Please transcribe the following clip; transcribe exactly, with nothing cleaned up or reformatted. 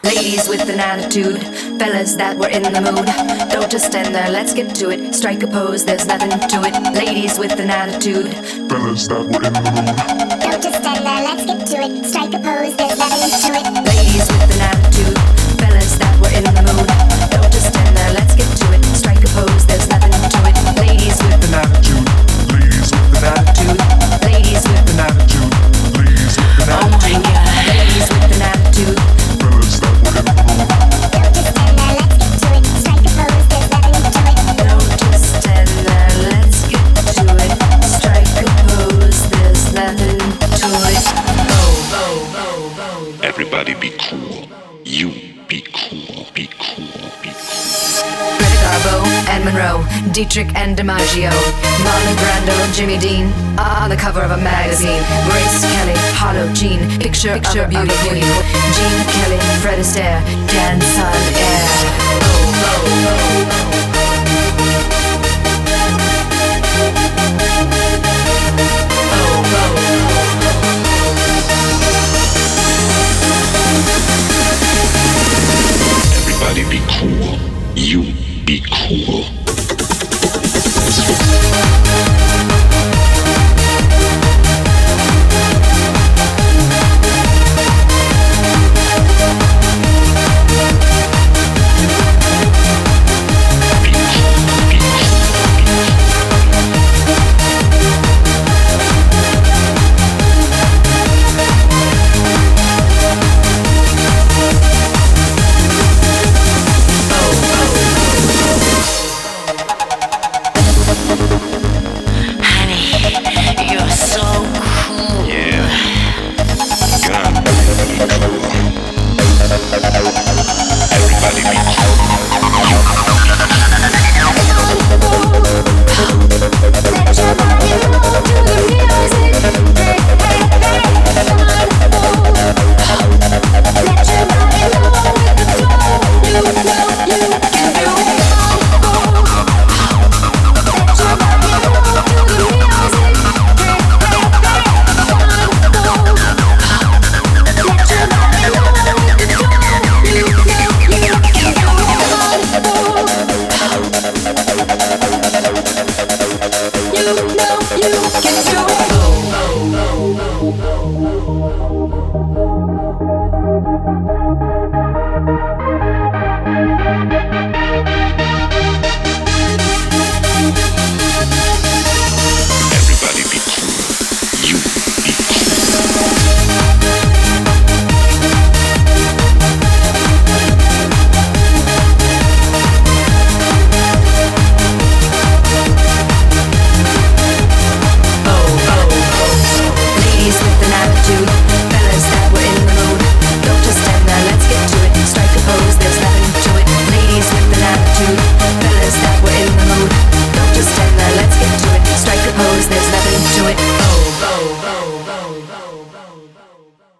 Ladies with an attitude, fellas that were in the mood. Don't just stand there, let's get to it. Strike a pose, there's nothing to it. Ladies with an attitude, fellas that were in the mood. Don't just stand there, let's get to it. Strike a pose, there's nothing to it. Ladies with an attitude, fellas that were in the mood. Don't just stand there, let's get to it. Strike a pose, there's nothing to it. Ladies with An attitude, ladies with an attitude, ladies with an attitude, ladies with an oh my attitude, god, ladies with an attitude. fellas that were in the mood. Don't just stand there, let's get to it. Strike a pose, there's nothing to it. Don't just stand there, let's get to it. Strike a pose, there's nothing to it. Oh, oh, oh, oh. Everybody be cool. You be cool. Be cool. Be cool. Greta Garbo and Monroe, Dietrich and DiMaggio, Marlon Brando and Jimmy Dean on the cover of a magazine. Grace Kelly, Hollow Jean, picture, picture of a beauty queen. Gene Kelly, Fred Astaire, dance on air. Oh, oh, oh, oh.